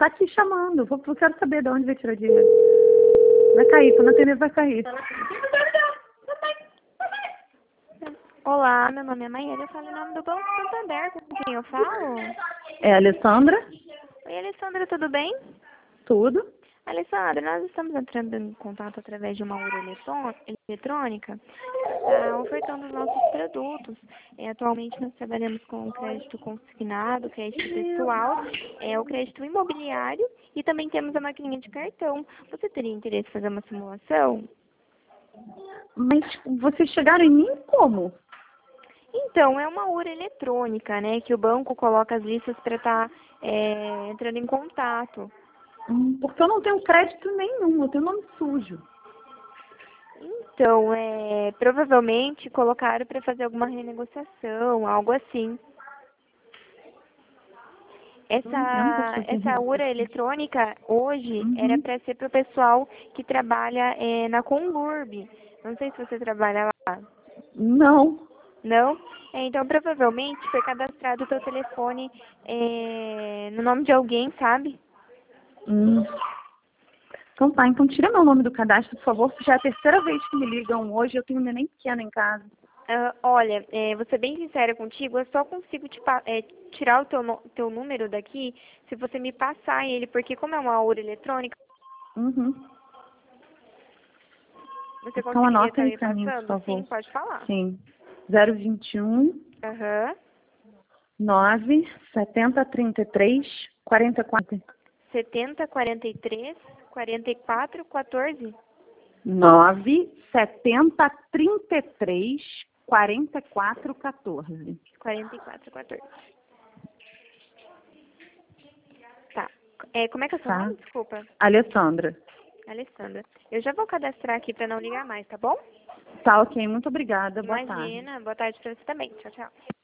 tá aqui chamando. Eu quero saber de onde vai tirar dinheiro. Vai cair, quando atender vai cair. Olá, meu nome é Maíra, eu falo em nome do Banco Santander, com quem eu falo? É a Alessandra? Oi, Alessandra, tudo bem? Tudo? Alessandra, nós estamos entrando em contato através de uma urna eletrônica, tá ofertando os nossos produtos. Atualmente nós trabalhamos com crédito consignado, crédito pessoal, o crédito imobiliário e também temos a maquininha de cartão. Você teria interesse em fazer uma simulação? Mas vocês chegaram em mim como? Então, é uma urna eletrônica, né, que o banco coloca as listas para estar entrando em contato. Porque eu não tenho crédito nenhum, eu tenho nome sujo. Então, provavelmente colocaram para fazer alguma renegociação, algo assim. Essa urna eletrônica, hoje, era para ser para o pessoal que trabalha na Conlurb. Não sei se você trabalha lá. Não. Não? Então, provavelmente foi cadastrado o seu telefone no nome de alguém, sabe? Então tá, então tira meu nome do cadastro, por favor, porque já é a terceira vez que me ligam hoje, eu tenho um neném pequeno em casa. Olha, vou ser bem sincera contigo, eu só consigo tirar o teu número daqui se você me passar ele, porque como é uma urna eletrônica, você Então conseguiria anota estar aí me pra mim, por passando? favor. Sim, pode falar. Sim. 021 Aham. 9 70 33 44. 70 43 44 14 9 70 33 44 14. 44 14. Tá. Como é que é o seu Tá. nome? Desculpa. Alessandra. Alessandra. Eu já vou cadastrar aqui para não ligar mais, tá bom? Tá, ok. Muito obrigada. Boa tarde. Imagina. Boa tarde para você também. Tchau, tchau.